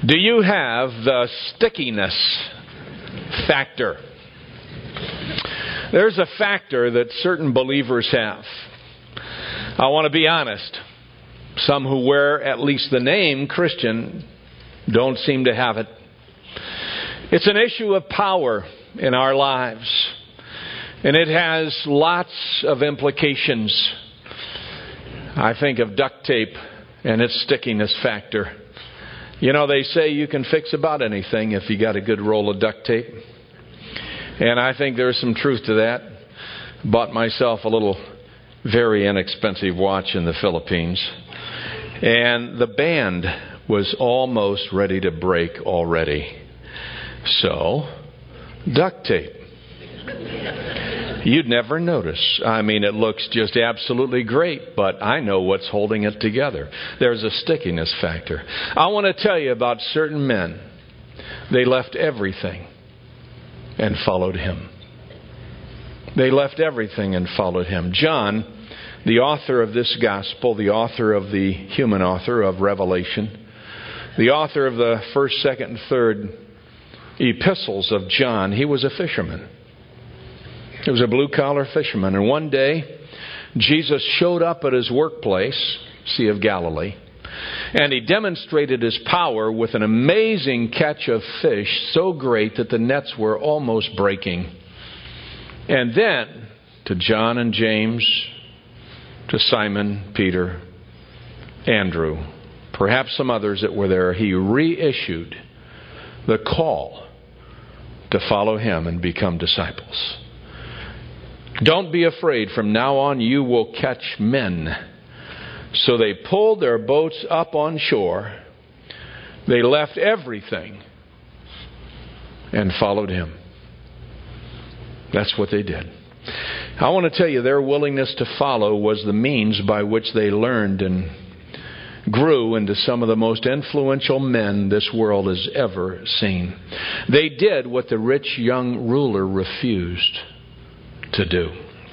Do you have the stickiness factor? There's a factor that certain believers have. I want to be honest. Some who wear at least the name Christian don't seem to have it. It's an issue of power in our lives. And it has lots of implications. I think of duct tape and its stickiness factor. You know, they say you can fix about anything if you got a good roll of duct tape. And I think there's some truth to that. Bought myself a little very inexpensive watch in the Philippines. And the band was almost ready to break already. So, duct tape. You'd never notice. I mean, it looks just absolutely great, but I know what's holding it together. There's a stickiness factor. I want to tell you about certain men. They left everything and followed Him. They left everything and followed Him. John, the author of this gospel, the author of the human author of Revelation, the author of the 1st, 2nd, and 3rd epistles of John, he was a fisherman. He was a blue-collar fisherman. And one day, Jesus showed up at his workplace, Sea of Galilee, and He demonstrated His power with an amazing catch of fish so great that the nets were almost breaking. And then, to John and James, to Simon, Peter, Andrew, perhaps some others that were there, He reissued the call to follow Him and become disciples. Don't be afraid. From now on, you will catch men. So they pulled their boats up on shore. They left everything and followed Him. That's what they did. I want to tell you, their willingness to follow was the means by which they learned and grew into some of the most influential men this world has ever seen. They did what the rich young ruler refused to do.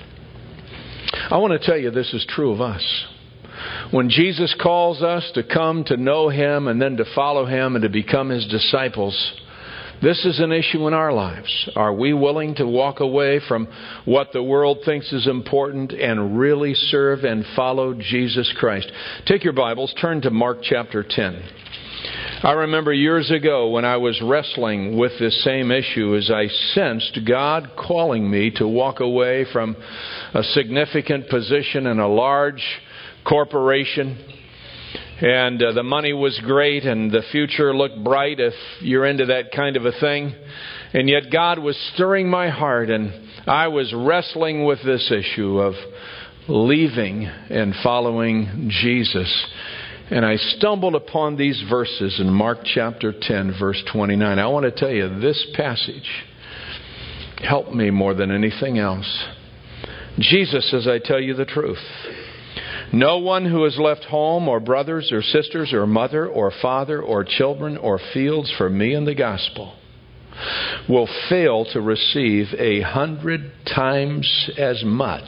I want to tell you, this is true of us. When Jesus calls us to come to know Him and then to follow Him and to become His disciples, this is an issue in our lives. Are we willing to walk away from what the world thinks is important and really serve and follow Jesus Christ? Take your Bibles, turn to Mark chapter 10. I remember years ago when I was wrestling with this same issue, as I sensed God calling me to walk away from a significant position in a large corporation. And the money was great and the future looked bright if you're into that kind of a thing. And yet God was stirring my heart, and I was wrestling with this issue of leaving and following Jesus. And I stumbled upon these verses in Mark chapter 10, verse 29. I want to tell you, this passage helped me more than anything else. Jesus says, I tell you the truth. No one who has left home or brothers or sisters or mother or father or children or fields for me and the gospel will fail to receive 100 times as much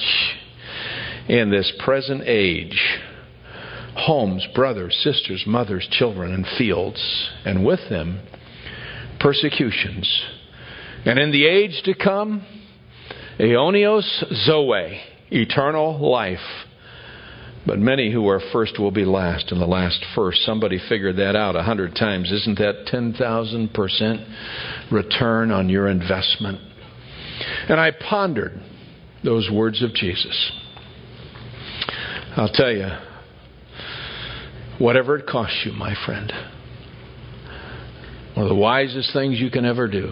in this present age. Homes, brothers, sisters, mothers, children, and fields, and with them persecutions. And in the age to come, aionios zoe, eternal life. But many who are first will be last, and the last first. Somebody figured that out 100 times. Isn't that 10,000% return on your investment? And I pondered those words of Jesus. I'll tell you, whatever it costs you, my friend, one of the wisest things you can ever do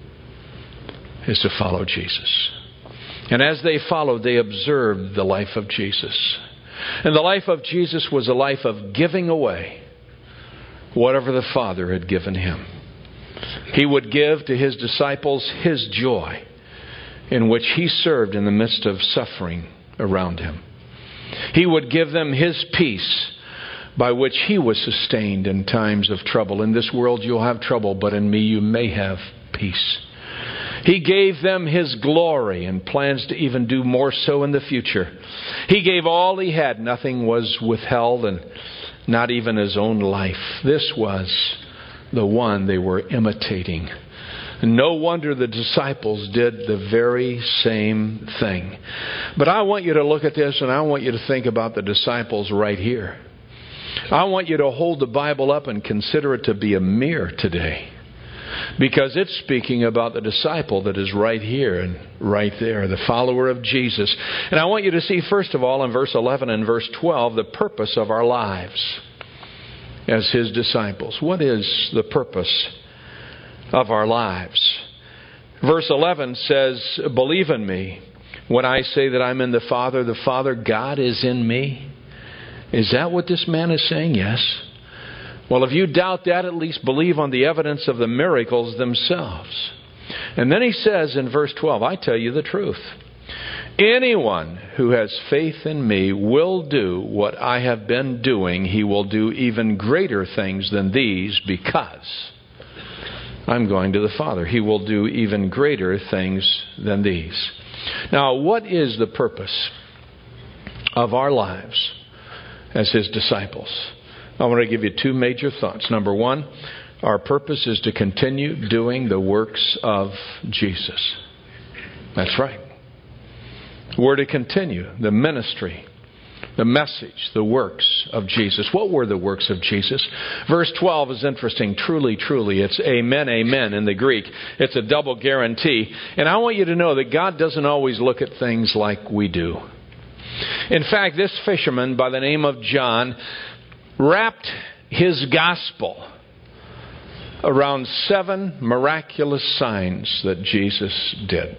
is to follow Jesus. And as they followed, they observed the life of Jesus. And the life of Jesus was a life of giving away whatever the Father had given Him. He would give to His disciples His joy, in which He served in the midst of suffering around Him. He would give them His peace, by which He was sustained in times of trouble. In this world you'll have trouble, but in me you may have peace. He gave them His glory and plans to even do more so in the future. He gave all He had. Nothing was withheld, and not even His own life. This was the one they were imitating. No wonder the disciples did the very same thing. But I want you to look at this, and I want you to think about the disciples right here. I want you to hold the Bible up and consider it to be a mirror today, because it's speaking about the disciple that is right here and right there, the follower of Jesus. And I want you to see, first of all, in verse 11 and verse 12, the purpose of our lives as His disciples. What is the purpose of our lives? Verse 11 says, believe in me when I say that I'm in the Father, God is in me. Is that what this man is saying? Yes. Well, if you doubt that, at least believe on the evidence of the miracles themselves. And then he says in verse 12, I tell you the truth. Anyone who has faith in me will do what I have been doing. He will do even greater things than these, because I'm going to the Father. He will do even greater things than these. Now, what is the purpose of our lives as His disciples? I want to give you two major thoughts. Number one, our purpose is to continue doing the works of Jesus. That's right. We're to continue the ministry, the message, the works of Jesus. What were the works of Jesus? Verse 12 is interesting. Truly, truly. It's amen, amen in the Greek. It's a double guarantee. And I want you to know that God doesn't always look at things like we do. In fact, this fisherman by the name of John wrapped his gospel around 7 miraculous signs that Jesus did.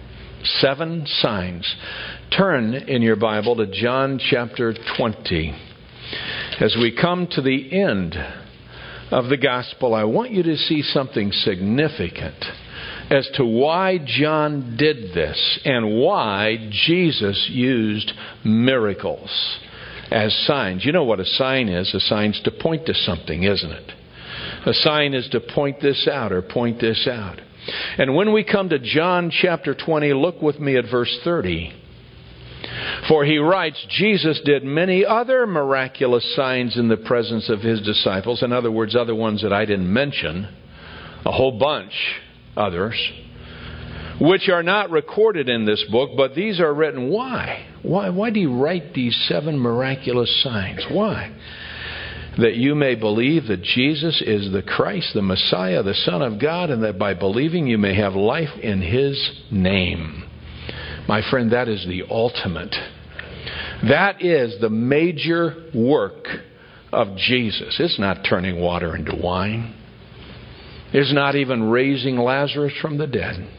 7 signs. Turn in your Bible to John chapter 20. As we come to the end of the gospel, I want you to see something significant as to why John did this and why Jesus used miracles as signs. You know what a sign is? A sign's to point to something, isn't it? A sign is to point this out or point this out. And when we come to John chapter 20, look with me at verse 30. For he writes, Jesus did many other miraculous signs in the presence of His disciples. In other words, other ones that I didn't mention. A whole bunch others. Which are not recorded in this book, but these are written. Why? Why do you write these 7 miraculous signs? Why? That you may believe that Jesus is the Christ, the Messiah, the Son of God, and that by believing you may have life in His name. My friend, that is the ultimate. That is the major work of Jesus. It's not turning water into wine. It's not even raising Lazarus from the dead.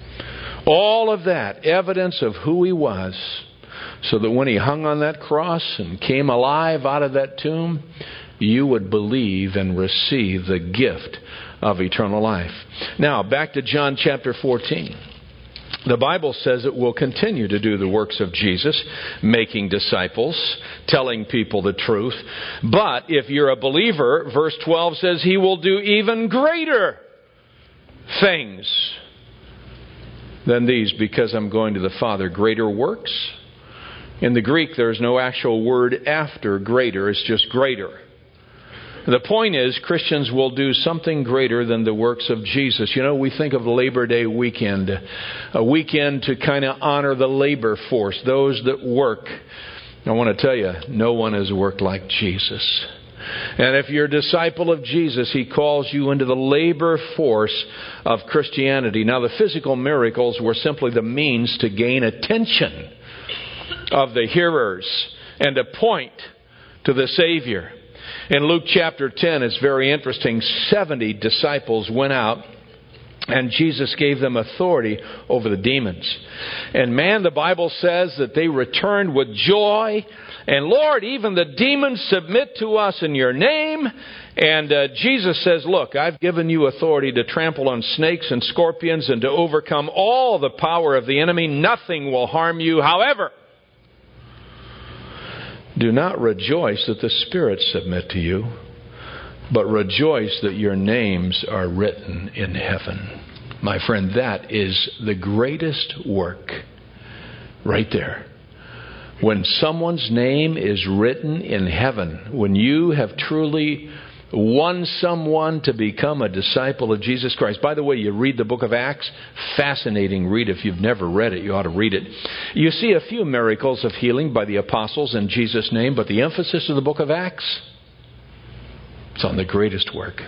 All of that, evidence of who He was, so that when He hung on that cross and came alive out of that tomb, you would believe and receive the gift of eternal life. Now, back to John chapter 14. The Bible says it will continue to do the works of Jesus, making disciples, telling people the truth. But if you're a believer, verse 12 says He will do even greater things than these, because I'm going to the Father. Greater works. In the Greek, there's no actual word after greater. It's just greater. The point is, Christians will do something greater than the works of Jesus. You know, we think of Labor Day weekend, a weekend to kind of honor the labor force, those that work. I want to tell you, no one has worked like Jesus. And if you're a disciple of Jesus, He calls you into the labor force of Christianity. Now, the physical miracles were simply the means to gain attention of the hearers and to point to the Savior. In Luke chapter 10, it's very interesting. 70 disciples went out, and Jesus gave them authority over the demons. And man, the Bible says that they returned with joy. And Lord, even the demons submit to us in your name. And Jesus says, look, I've given you authority to trample on snakes and scorpions and to overcome all the power of the enemy. Nothing will harm you. However, do not rejoice that the spirits submit to you, but rejoice that your names are written in heaven. My friend, that is the greatest work right there. When someone's name is written in heaven, when you have truly won someone to become a disciple of Jesus Christ. By the way, you read the book of Acts, fascinating read. If you've never read it, you ought to read it. You see a few miracles of healing by the apostles in Jesus' name, but the emphasis of the book of Acts, it's on the greatest work.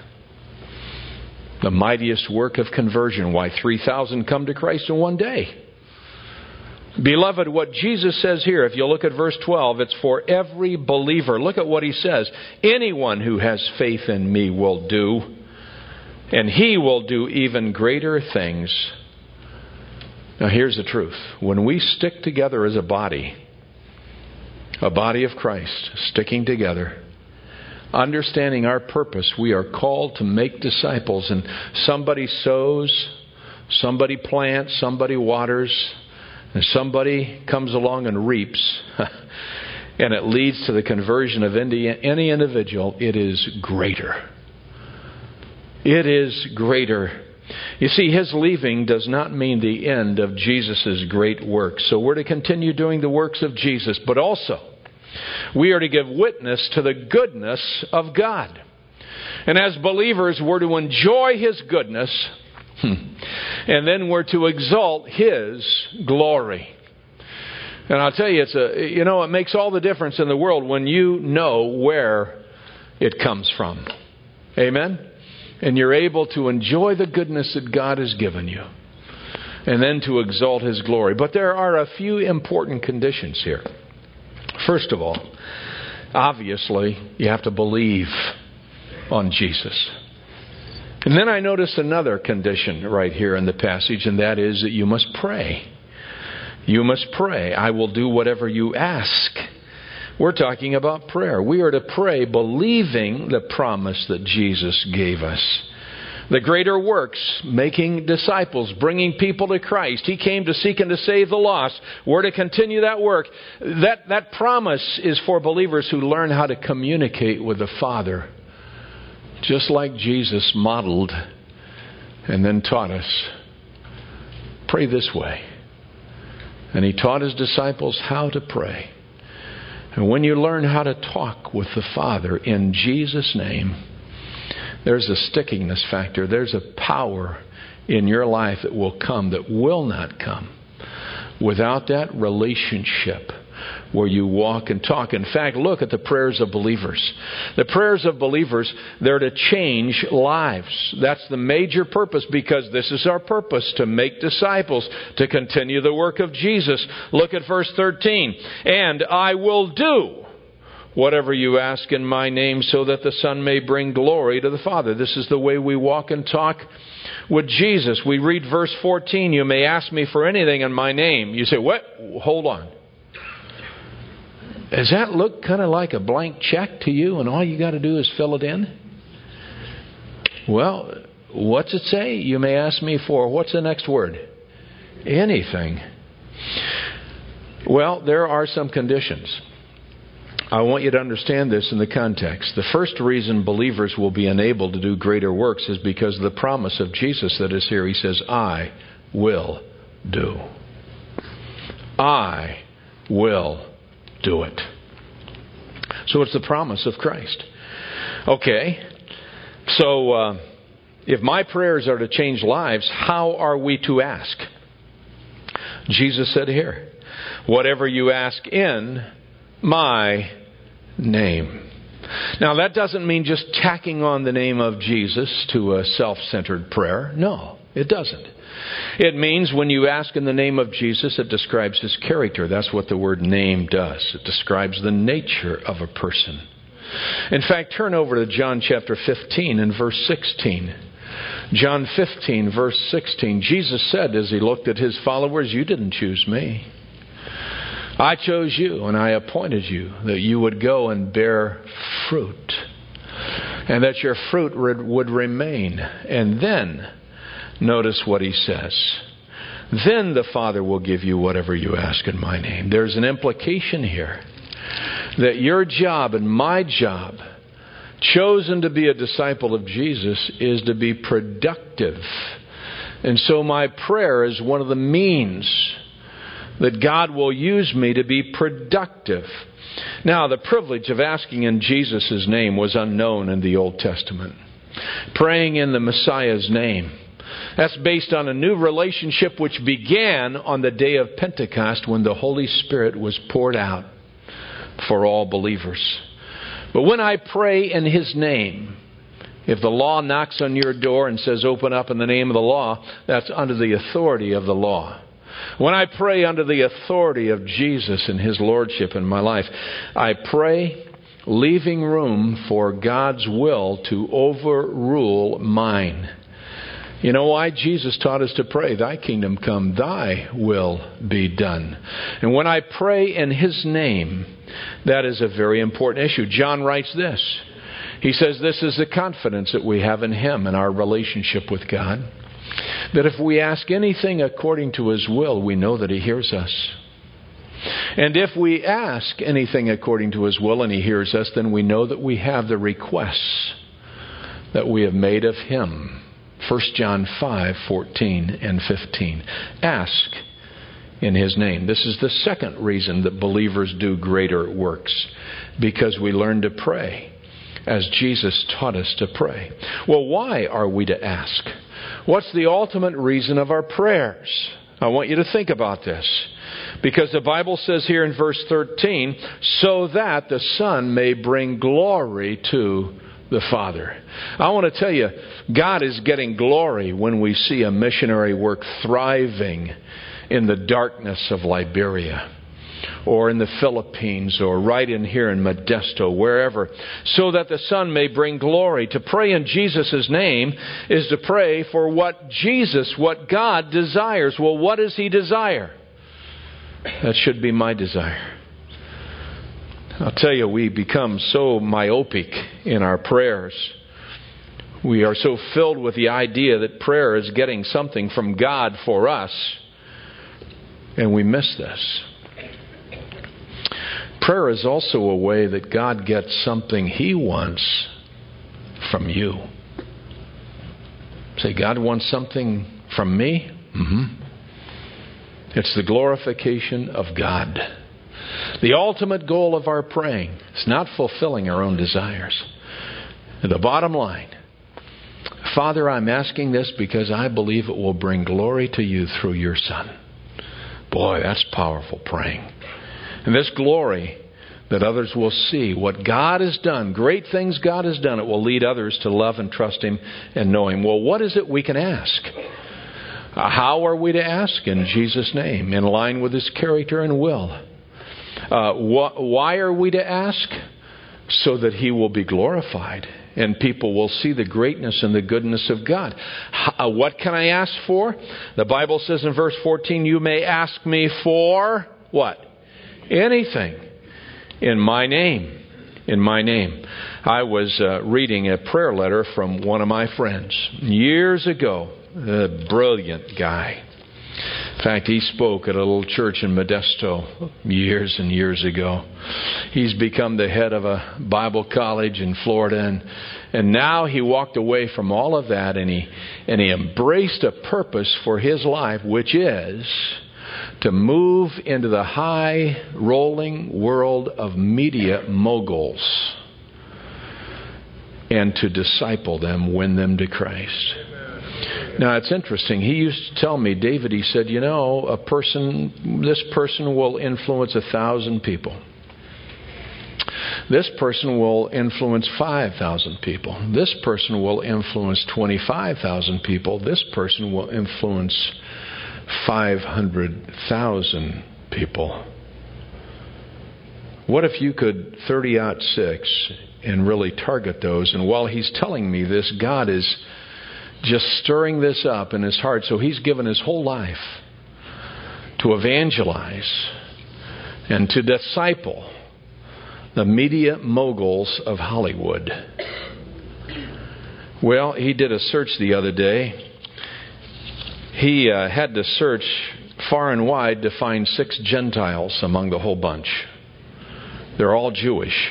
The mightiest work of conversion. Why 3,000 come to Christ in one day. Beloved, what Jesus says here, if you look at verse 12, it's for every believer. Look at what he says. Anyone who has faith in me will do, and he will do even greater things. Now here's the truth. When we stick together as a body of Christ, sticking together, understanding our purpose, we are called to make disciples. And somebody sows, somebody plants, somebody waters, and somebody comes along and reaps, and it leads to the conversion of any individual. It is greater. It is greater. You see, his leaving does not mean the end of Jesus' great work. So we're to continue doing the works of Jesus, but also we are to give witness to the goodness of God. And as believers, we're to enjoy his goodness, and then we're to exalt his glory. And I'll tell you, it makes all the difference in the world when you know where it comes from. Amen? And you're able to enjoy the goodness that God has given you, and then to exalt his glory. But there are a few important conditions here. First of all, obviously, you have to believe on Jesus. And then I notice another condition right here in the passage, and that is that you must pray. You must pray. I will do whatever you ask. We're talking about prayer. We are to pray believing the promise that Jesus gave us. The greater works, making disciples, bringing people to Christ. He came to seek and to save the lost. We're to continue that work. That promise is for believers who learn how to communicate with the Father, just like Jesus modeled and then taught us. Pray this way. And he taught his disciples how to pray. And when you learn how to talk with the Father in Jesus' name, there's a stickiness factor. There's a power in your life that will come, that will not come without that relationship where you walk and talk. In fact, look at the prayers of believers. The prayers of believers, they're to change lives. That's the major purpose, because this is our purpose, to make disciples, to continue the work of Jesus. Look at verse 13. And I will do whatever you ask in my name, so that the Son may bring glory to the Father. This is the way we walk and talk with Jesus. We read verse 14. You may ask me for anything in my name. You say, what? Hold on. Does that look kind of like a blank check to you, and all you got to do is fill it in? Well, what's it say? You may ask me for, what's the next word? Anything. Well, there are some conditions. I want you to understand this in the context. The first reason believers will be enabled to do greater works is because of the promise of Jesus that is here. He says, I will do. I will do it. So it's the promise of Christ. Okay, so if my prayers are to change lives, how are we to ask? Jesus said here, whatever you ask in my name. Now that doesn't mean just tacking on the name of Jesus to a self-centered prayer. No, it doesn't. It means when you ask in the name of Jesus, it describes his character. That's what the word name does. It describes the nature of a person. In fact, turn over to John chapter 15 and verse 16. John 15, verse 16. Jesus said as he looked at his followers, you didn't choose me. I chose you and I appointed you that you would go and bear fruit, and that your fruit would remain. And then, notice what he says. Then the Father will give you whatever you ask in my name. There's an implication here that your job and my job, chosen to be a disciple of Jesus, is to be productive. And so my prayer is one of the means that God will use me to be productive. Now, the privilege of asking in Jesus' name was unknown in the Old Testament. Praying in the Messiah's name. That's based on a new relationship which began on the day of Pentecost when the Holy Spirit was poured out for all believers. But when I pray in His name, if the law knocks on your door and says, open up in the name of the law, that's under the authority of the law. When I pray under the authority of Jesus and His Lordship in my life, I pray leaving room for God's will to overrule mine. You know why? Jesus taught us to pray, Thy kingdom come, Thy will be done. And when I pray in His name, that is a very important issue. John writes this. He says this is the confidence that we have in Him and our relationship with God. That if we ask anything according to His will, we know that He hears us. And if we ask anything according to His will and He hears us, then we know that we have the requests that we have made of Him. 1 John 5:14 and 15. Ask in His name. This is the second reason that believers do greater works. Because we learn to pray as Jesus taught us to pray. Well, why are we to ask? What's the ultimate reason of our prayers? I want you to think about this. Because the Bible says here in verse 13, so that the Son may bring glory to the Father. I want to tell you, God is getting glory when we see a missionary work thriving in the darkness of Liberia, or in the Philippines, or right in here in Modesto, wherever, so that the Son may bring glory. To pray in Jesus' name is to pray for what God desires. Well, what does He desire? That should be my desire. I'll tell you, we become so myopic in our prayers. We are so filled with the idea that prayer is getting something from God for us, and we miss this. Prayer is also a way that God gets something He wants from you. Say, God wants something from me? It's the glorification of God. The ultimate goal of our praying is not fulfilling our own desires. The bottom line, Father, I'm asking this because I believe it will bring glory to You through Your Son. Boy, that's powerful praying. And this glory that others will see what God has done, great things God has done, it will lead others to love and trust Him and know Him. Well, what is it we can ask? How are we to ask? In Jesus' name, in line with His character and will. Why are we to ask? So that He will be glorified and people will see the greatness and the goodness of God. What can I ask for? The Bible says in verse 14, you may ask me for what? Anything in my name. In my name. I was reading a prayer letter from one of my friends years ago. A brilliant guy. In fact, he spoke at a little church in Modesto years and years ago. He's become the head of a Bible college in Florida, and now he walked away from all of that, and he embraced a purpose for his life, which is to move into the high rolling world of media moguls and to disciple them, win them to Christ. Now, it's interesting. He used to tell me, David, he said, you know, this person will influence 1,000 people. This person will influence 5,000 people. This person will influence 25,000 people. This person will influence 500,000 people. What if you could 30-6 and really target those? And while he's telling me this, God is just stirring this up in his heart. So he's given his whole life to evangelize and to disciple the media moguls of Hollywood. Well, he did a search the other day. He had to search far and wide to find 6 Gentiles among the whole bunch. They're all Jewish.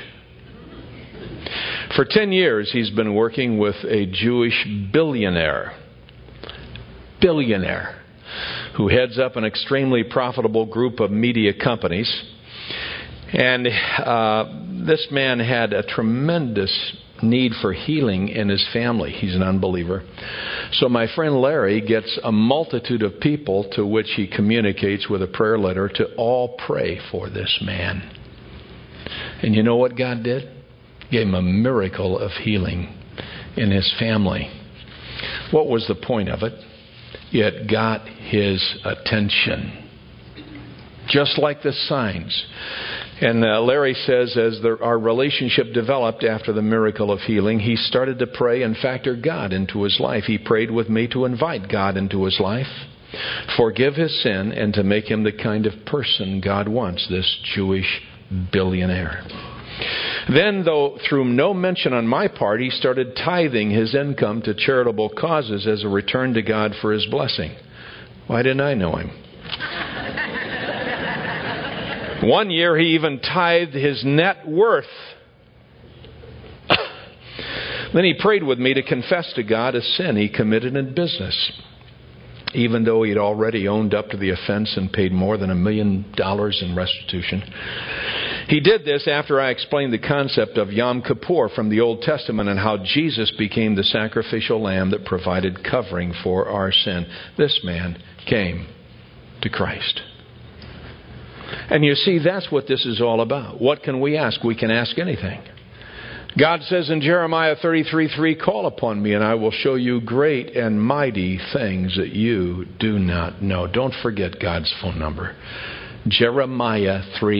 For 10 years, he's been working with a Jewish billionaire. who heads up an extremely profitable group of media companies. And this man had a tremendous need for healing in his family. He's an unbeliever. So my friend Larry gets a multitude of people to which he communicates with a prayer letter to all pray for this man. And you know what God did? Gave him a miracle of healing in his family. What was the point of it? It got his attention. Just like the signs. And Larry says as our relationship developed after the miracle of healing, he started to pray and factor God into his life. He prayed with me to invite God into his life, forgive his sin, and to make him the kind of person God wants, this Jewish billionaire. Then, though through no mention on my part, he started tithing his income to charitable causes as a return to God for his blessing. Why didn't I know him? One year he even tithed his net worth. Then he prayed with me to confess to God a sin he committed in business, even though he'd already owned up to the offense and paid more than $1 million in restitution. He did this after I explained the concept of Yom Kippur from the Old Testament and how Jesus became the sacrificial lamb that provided covering for our sin. This man came to Christ. And you see, that's what this is all about. What can we ask? We can ask anything. God says in Jeremiah 33:3, call upon me and I will show you great and mighty things that you do not know. Don't forget God's phone number. Jeremiah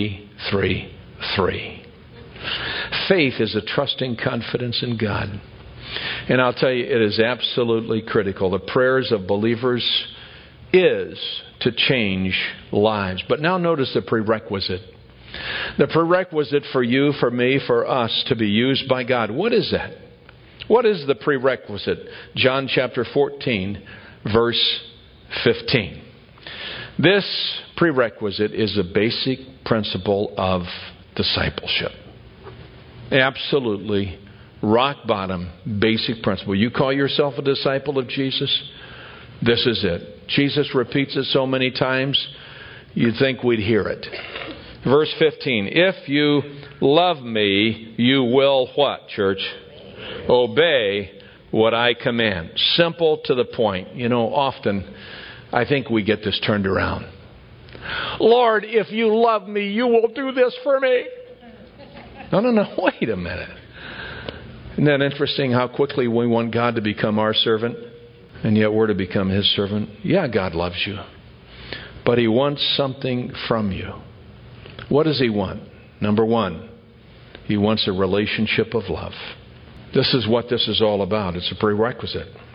3:3. Faith is a trusting confidence in God. And I'll tell you, it is absolutely critical. The prayers of believers is to change lives. But now notice the prerequisite. The prerequisite for you, for me, for us to be used by God. What is that? What is the prerequisite? John chapter 14, verse 15. This prerequisite is a basic principle of discipleship. Absolutely rock bottom basic principle. You call yourself a disciple of Jesus? This is it. Jesus repeats it so many times, you'd think we'd hear it. Verse 15, if you love me, you will what, church? Obey what I command. Simple to the point. You know, often I think we get this turned around. Lord, if you love me, you will do this for me. No, wait a minute. Isn't that interesting how quickly we want God to become our servant? And yet we're to become His servant. Yeah, God loves you. But He wants something from you. What does He want? Number one, He wants a relationship of love. This is what this is all about. It's a prerequisite.